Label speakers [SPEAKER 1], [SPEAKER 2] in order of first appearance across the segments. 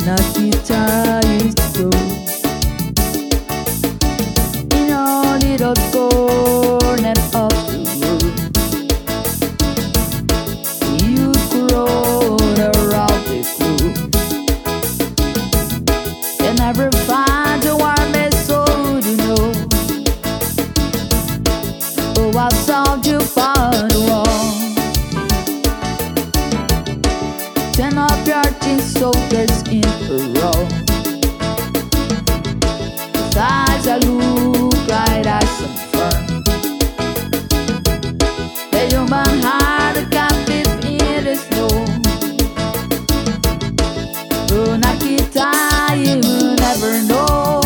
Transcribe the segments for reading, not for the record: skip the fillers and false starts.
[SPEAKER 1] Nakita used to grow in a little corner of the room. You grow around the globe. You never find a warmest soul to know. Oh, I saw you found the wall. Ten of your tin soldiers in a row. His eyes that look right as some fern. The human heart a captive in the snow. Oh, Nakita, you will never know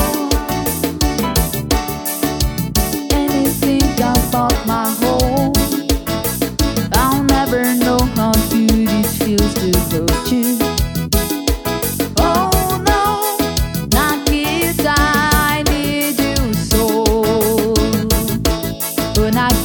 [SPEAKER 1] anything about my home. I'll never know how good it feels to hurt you. Oh no, Nakita, I need you so. Oh, Nakita,